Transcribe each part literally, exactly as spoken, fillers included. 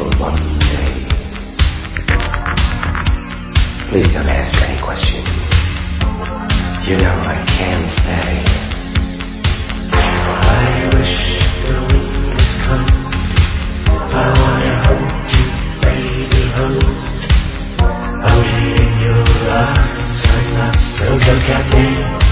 for one day. Please don't ask any questions. You know I can't stay. I wish the wind was cold. I wanna hold you, baby, hold. Only in your arms I'm lost. Don't look at me.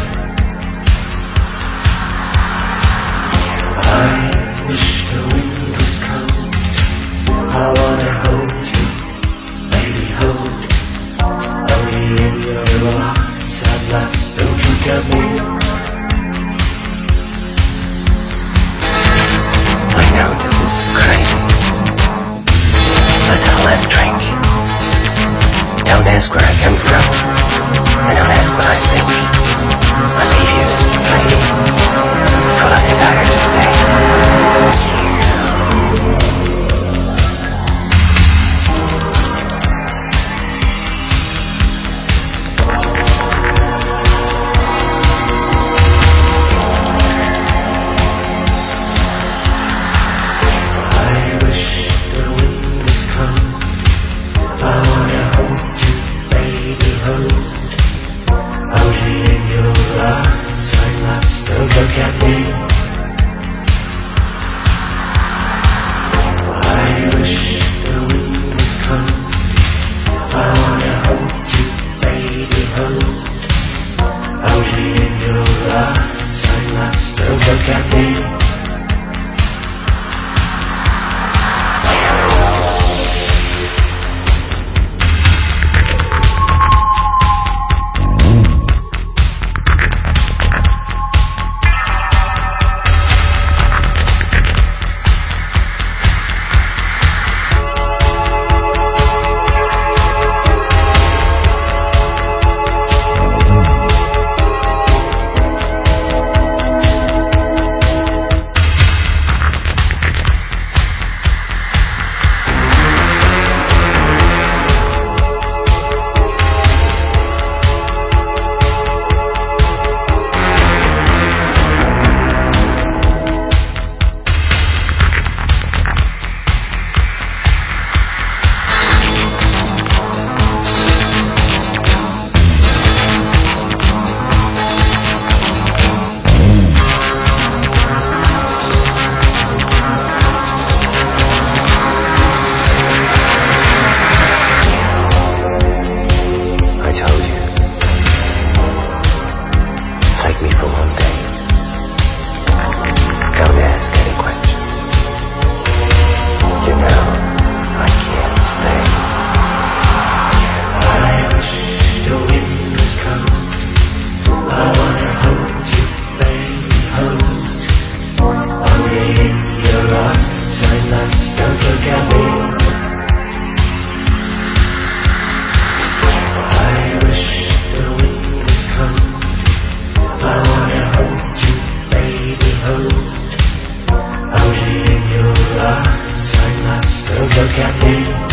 I wish the wind was cold. I wanna hold you, baby, hold. Only in your arms I'm lost. Don't look at me. I know this is crazy. Let's have a last drink. Don't ask where I come from. And don't ask what I think. I leave you, lady, full of desire to stay. Look at me. Take me for one day. Don't ask any questions. You know I can't stay. I wish the wind was cold. I wanna hold you, baby, hold. Only in your arms I'm lost. Don't look at me. I wish the wind was cold. I wanna hold you, baby, hold. Only in your arms I'm lost. Don't look at me.